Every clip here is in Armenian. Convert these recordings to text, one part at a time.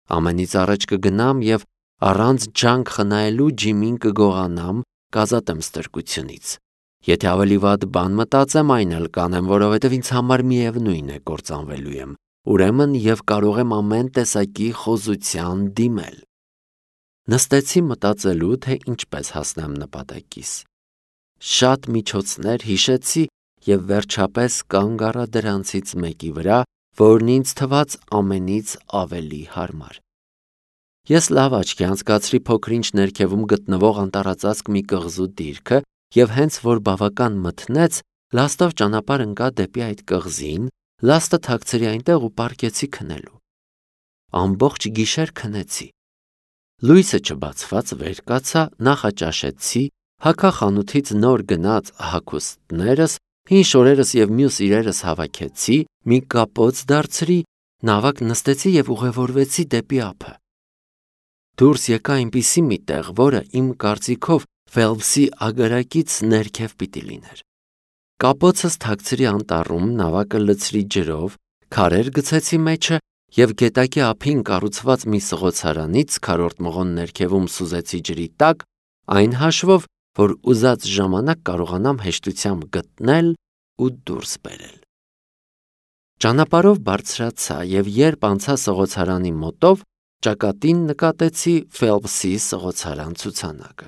Ամենից առաջ կգնամ եւ առանց ջանք խնայելու ջիմին կգողանամ, կազատեմ ստրկությունից։ Եթե ավելի վատ բան մտածեմ, այն էլ կանեմ, որովհետև ինձ համար միևնույն է կործանվելու եմ։ Ուրեմն եւ կարող եմ ամեն տեսակի խոզության դիմել։ Նստեցի մտածելու, թե ինչպես հասնեմ նպատակիս։ Շատ միջոցներ հիշեցի եւ վերջապես կանգ առա դրանցից մեկի վրա, որն ինձ թվաց ամենից ավելի հարմար։ Ես լավ աչքի անցկացրի փոքրինչ ներքևում գտնվող անտառածածկ մի կղզու դիրքը եւ հենց որ բավական մթնեց, լաստով ճանապարհ ընկա դեպի այդ կղզին, լաստը թաքցրի այնտեղ ու պառկեցի քնելու։ Ամբողջ գիշեր քնեցի։ Լույսը չբացված վեր կացա, նախաճաշեցի, հագա խանութից նոր գնած հագուստներս, հին շորերս եւ մյուս իրերս հավաքեցի, մի կապոց դարձրի, նավակ նստեցի եւ ուղևորվեցի դեպի ափը։ Դուրս եկա այնպիսի մի տեղ, որը իմ կարծիքով Ֆելպսի ագարակից ներքև պիտի լիներ։ Կապոցս թաքցրի անտառում, նավակը լցրի ջրով, քարեր գցեցի մեջը եւ գետակի ափին կառուցված մի սղոցարանից քառորդ մղոն ներքևում սուզեցի ջրի տակ, այն հաշվով, որ ուզած ժամանակ կարողանամ հեշտությամբ գտնել ու դուրս բերել։ Ճանապարհով բարձրացա եւ երբ անցա սղոցարանի մոտով, ճակատին նկատեցի Ֆելպսի սղոցարան ցուցանակը։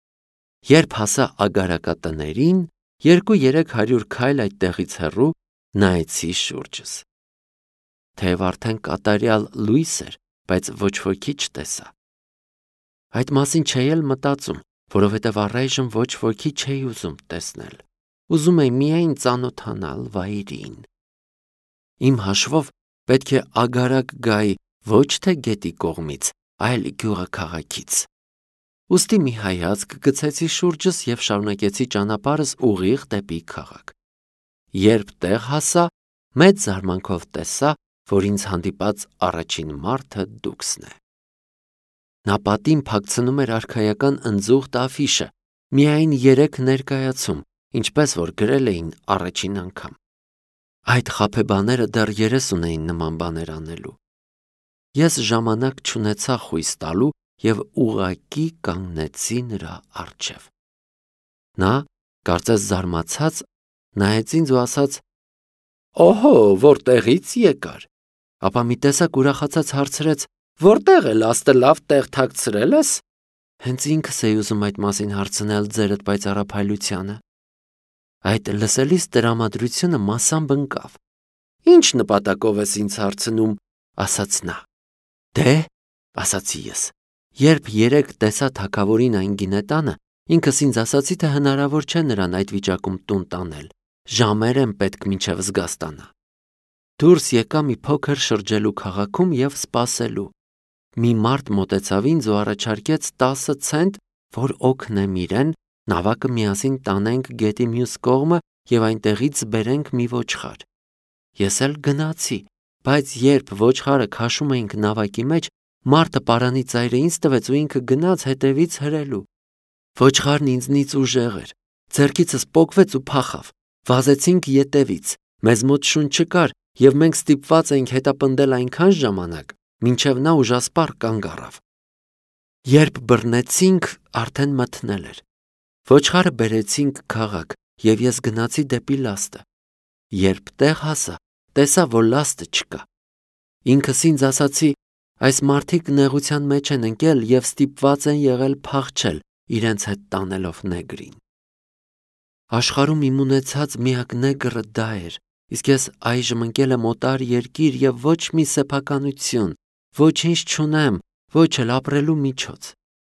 Երբ հասա ագարակատներին, 200-300 քայլ այդտեղից հեռու, նայեցի շուրջս։ Թեև արդեն կատարյալ լույս էր, բայց ոչ ոքի չտեսա։ Այդ մասին չէի էլ մտածում, որովհետև առայժմ ոչ ոքի չէի ուզում տեսնել։ Ուզում էի միայն ծանոթանալ վայրին։ Իմ հաշվով պետք է ագարակ գայի ոչ թե գետի կողմից, այլ գյուղը քաղաքից։ Ուստի մի հայացք գցեցի շուրջս եւ շարունակեցի ճանապարհս ուղիղ դեպի քաղաք։ Երբ տեղ հասա, մեծ զարմանքով տեսա, որ ինձ հանդիպած առաջին մարդը դուքսն է։ Նա պատին փակցնում էր արքայական ընձուղտ աֆիշը, միայն 3 ներկայացում, ինչպես որ գրել էին առաջին անգամ։ Այդ խաբեբաները դեռ 30 էին նման բաներ անելու։ Ես ժամանակ չունեցա խույս տալու եւ ուղակի կանգնեցի նրա առջև։ Նա, կարծես զարմացած, նայեց ինձ ու ասաց. «Օհո, որտեղից եկար»։ Ապա մի տեսակ ուրախացած հարցրեց. «Որտեղ է լաստը լավ տեղ թաքցրել ես»։ Հենց ինքս էի ուզում այդ մասին հարցնել ձերդ պայծառափայլությանը։ Այդ լսելիս տրամադրությունը մասամբ ընկավ։ «Ինչ նպատակով ես ինձ հարցնում», ասաց նա։ «Դե», ասացի ես, երբ 3 տեսա թագավորին այն գինետանը, ինքս ինձ ասացի, թե հնարավոր չէ նրան այդ վիճակում տուն տանել, ժամեր են պետք մինչև զգաստանա։ Դուրս եկա մի փոքր շրջելու քաղաքում եւ սպասելու։ Մի մարդ մոտեցավ ինձ ու առաջարկեց 10 ցենտ, որ օգնեմ իրեն, նավակը միասին տանենք գետի մյուս կողմը եւ այնտեղից բերենք մի ոչխար։ Ես էլ գնացի, բայց երբ ոչխարը քաշում էինք նավակի մեջ, մարդը պարանի ծայրը ինձ տվեց ու ինքը գնաց հետևից հրելու։ Ոչխարն ինձնից ուժեղ էր, ձեռքիցս պոկվեց ու փախավ։ Վազեցինք ետևից, մեզ մոտ շուն չկար եւ մենք ստիպված էինք հետապնդել այնքան ժամանակ, մինչև նա ուժասպառ կանգ առավ։ Երբ բռնեցինք, արդեն մթնել էր։ Ոչխարը բերեցինք քաղաք եւ ես գնացի դեպի լաստը։ Երբ տեղ հասա, տեսա, որ լաստը չկա։ Ինքս ինձ ասացի, այս մարդիկ նեղության մեջ են ընկել եւ ստիպված են եղել փախչել, իրենց հետ տանելով նեգրին։ Աշխարհում իմ ունեցած միակ նեգրը դա էր, իսկ ես այժմ ընկել եմ օտար երկիր եւ ոչ մի սեփականություն, ոչինչ չունեմ, ոչ էլ ապրելու միջոց։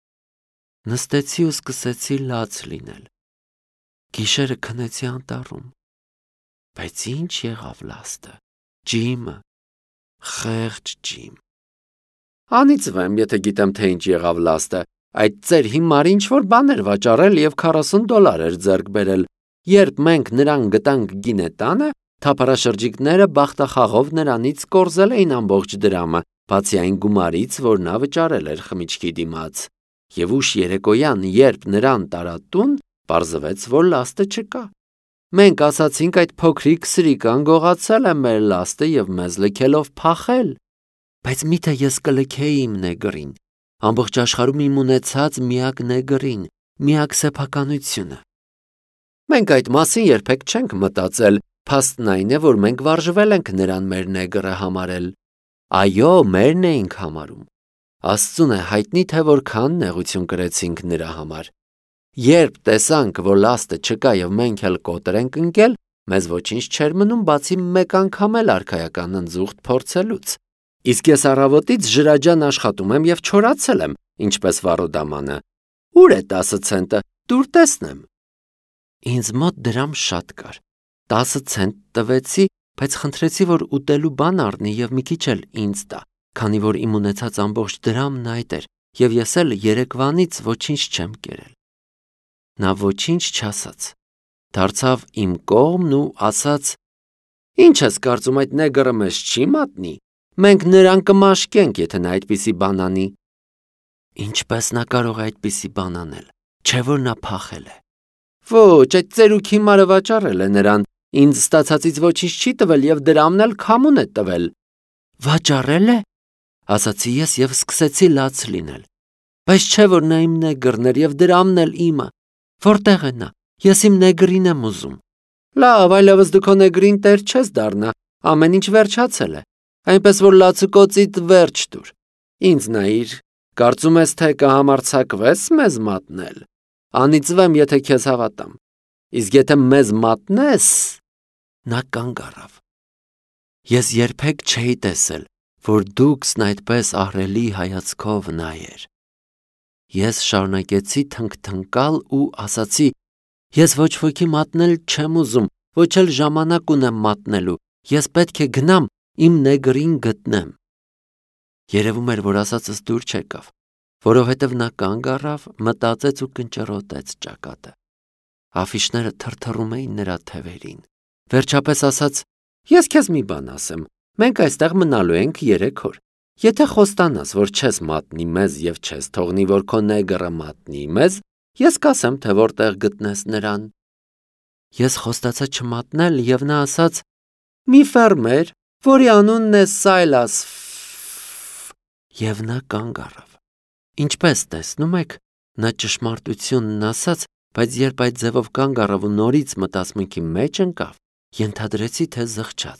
Նստեցի ու սկսեցի լաց լինել։ Գիշերը քնեցի անտառում։ Բայց ինչ եղավ լաստը, ջիմը, խեղճ ջիմ։ Անիծվում եմ, եթե գիտեմ, թե ինչ եղավ լաստը, այդ ծեր հիմար ինչ-որ բաներ վաճառել եւ $40 էր ձեռք բերել։ Երբ մենք նրան գտանք գինետանը, թափառաշրջիկները բախտախաղով նրանից կորզել էին ամբողջ դրամը, բացի այն գումարից, որ նա վճարել էր խմիչքի դիմաց։ Եվ ուշ երեկոյան, երբ նրան տարա տուն, պարզվեց, որ լաստը չկա։ Մենք ասացինք այդ փոքրիկ սրիկան գողացել է մեր լաստը եւ մեզ լքելով փախել։ Բայց միթե ես կլքեի իմ նեգրին, ամբողջ աշխարհում իմ ունեցած միակ նեգրին, միակ սեփականությունը։ Մենք այդ մասին երբեք չենք մտածել, փաստն այն է, որ մենք վարժվել ենք նրան մեր նեգրը համարել։ Այո, մերն էինք համարում։ Աստծուն է հայտնի, թե որքան նեղություն կրեցինք նրա համար։ Երբ տեսանք, որ լաստը չկա եւ մենք էլ կոտր ենք ընկել, մեզ ոչինչ չէր մնում, բացի մեկ անգամ էլ արքայական ընձուղտ փորձելուց։ Իսկ ես առավոտից ջրաջան աշխատում եմ եւ չորացել եմ, ինչպես Վարոդամանը։ Ուր է 10 ցենտը, դուր տեսնեմ։ Ինձ մոտ դրամ շատ կար։ 10 ցենտ տվեցի, բայց խնդրեցի, որ ուտելու բան առնի եւ մի քիչ էլ ինձ տա, քանի որ իմ ունեցած ամբողջ դրամն այդ էր, եւ ես էլ երեկվանից ոչինչ չեմ կերել։ Նա ոչինչ չասաց։ Դարձավ իմ կողմն ու ասաց. «Ինչ ես կարծում, այդ նեգրը մեզ չի մատնի։ Մենք նրան կմաշկենք, եթե նա այդպիսի բան անի»։ Ինչպես նա կարող է այդպիսի բան անել, չէ՞ որ նա փախել է։ Ոչ, այդ ծերուկ հիմարը վաճառել է նրան, ինձ ստացածից ոչինչ չի տվել եւ դրամն էլ քամուն է տվել։ Վաճառել է, ասացի ես եւ սկսեցի լաց լինել։ Բայց չէ՞ որ նա իմ նեգրն էր եւ դրամն էլ իմը։ Որտեղ է նա։ Ես իմ նեգրին եմ ուզում։ Լավ, այլևս դու քո նեգրին տեր չես դառնա, ամեն ինչ վերջացել է, այնպես որ լացուկոցիդ վերջ տուր։ Ինձ նայիր, կարծում ես թե կհամարձակվես մեզ մատնել։ Անիծվեմ, եթե քեզ հավատամ։ Իսկ եթե մեզ մատնես, նա կանգ առավ։ Ես երբեք չէի տեսել, որ Դուքսն այդպես ահռելի հայացքով նայեր։ Ես շարունակեցի թնկթնկալ ու ասացի. Ես ոչ ոքի մատնել չեմ ուզում, ոչ էլ ժամանակ ունեմ մատնելու, ես պետք է գնամ իմ նեգրին գտնեմ։ Երևում էր, որ ասածս դուր չեկավ, որովհետև նա կանգ առավ, մտածեց ու կնճռոտեց ճակատը։ Աֆիշները թրթռում էին նրա թևերին։ Վերջապես ասաց. Ես քեզ մի բան ասեմ, մենք այստեղ մնալու ենք 3 օր։ Եթե խոստանաս, որ չես մատնի մեզ եւ չես թողնի, որ քո նեգրը մատնի մեզ, ես կասեմ, թե որտեղ գտնես նրան։ Ես խոստացա չմատնել եւ նա ասաց. մի ֆերմեր, որի անունն է Սայլաս եւ նա կանգ առավ։ Ինչպես տեսնում եք, նա ճշմարտությունն ասաց, բայց երբ այդ ձևով կանգ առավ ու նորից մտածմունքի մեջ ընկավ, ենթադրեցի, թե զղջաց։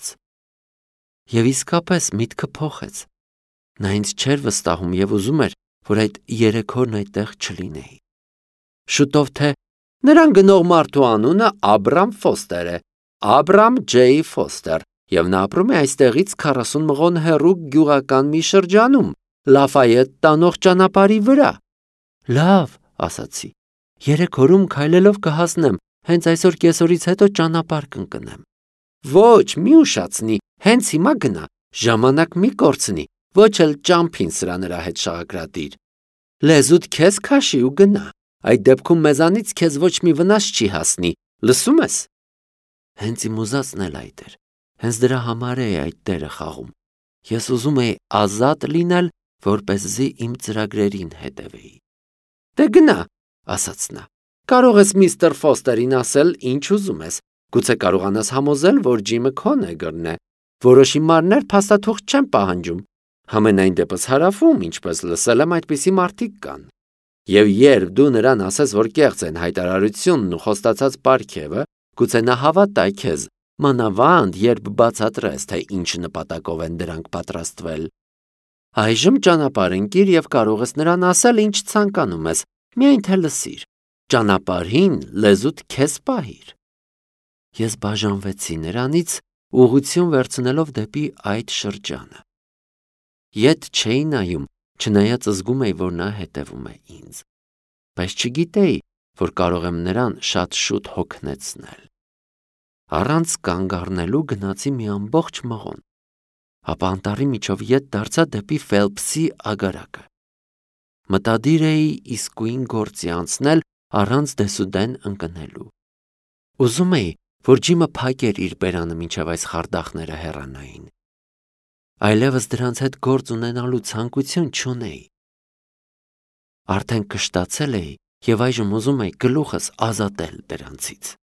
Եվ իսկապես միտքը փոխեց։ Նա ինձ չէր վստահում եւ ուզում էր, որ այդ 3 օրն այդտեղ չլինեի։ Շուտով թե նրան գնող մարդու անունը Աբրամ Ֆոստեր է, Աբրամ Ջեյ Ֆոստեր, եւ նա ապրում է այստեղից 40 մղոն հեռու գյուղական մի շրջանում, Լաֆայետ տանող ճանապարհի վրա։ Լավ, ասացի, 3 օրում քայլելով կհասնեմ, հենց այսօր կեսօրից հետո ճանապարհ կընկնեմ։ Ոչ, մի ուշացնի, հենց հիմա գնա, ժամանակ մի կորցնի, ոչ էլ ճամփին սրա նրա հետ շաղակրատիր։ Լեզուդ քեզ քաշի ու գնա, այդ դեպքում մեզանից քեզ ոչ մի վնաս չի հասնի, լսում ես։ Հենց իմ ուզածն էլ այդ էր, հենց դրա համար է այդ դերը խաղում։ Ես ուզում էի ազատ լինել, որպեսզի իմ ծրագրերին հետևեի։ Դե գնա, ասաց նա, կարող ես միստր Ֆոստերին ասել, ինչ ուզում ես, գուցե կարողանաս համոզել, որ Ջիմը քո նեգրն է, որոշ հիմարներ փաստաթուղթ չեն պահանջում, համենայն դեպս հարավում, ինչպես լսել եմ, այդպիսի մարդիկ կան։ Եվ երբ դու նրան ասես, որ կեղծ են հայտարարությունն ու խոստացած պարգևը, գուցե նա հավատա քեզ, մանավանդ երբ բացատրես, թե ինչ նպատակով են դրանք պատրաստվել։ Այժմ ճանապարհ ընկիր եւ կարող ես նրան ասել, ինչ ցանկանում ես, միայն թե լսիր։ Ճանապարհին լեզուդ քեզ պահիր։ Ես բաժանվեցի նրանից, ուղղություն վերցնելով դեպի այդ շրջանը։ Ետ չէի նայում, չնայած զգում էի, որ նա հետևում է ինձ, բայց չգիտեի, որ կարող եմ նրան շատ շուտ հոգնեցնել։ Առանց կանգ առնելու գնացի մի ամբողջ մղոն, ապա անտառի միջով ետ դարձա դեպի Ֆելփսի ագարակը։ Մտադիր էի իսկույն գործի անցնել առանց դեսուդեն ընկնելու։ Ուզում էի, որ Ջիմը փակեր իր բերանը մինչև այս խարդախները հեռանային։ Այլևս դրանց հետ գործ ունենալու ցանկություն չունեի։ Արդեն կշտացել էի եւ այժմ ուզում էի գլուխս ազատել դրանցից։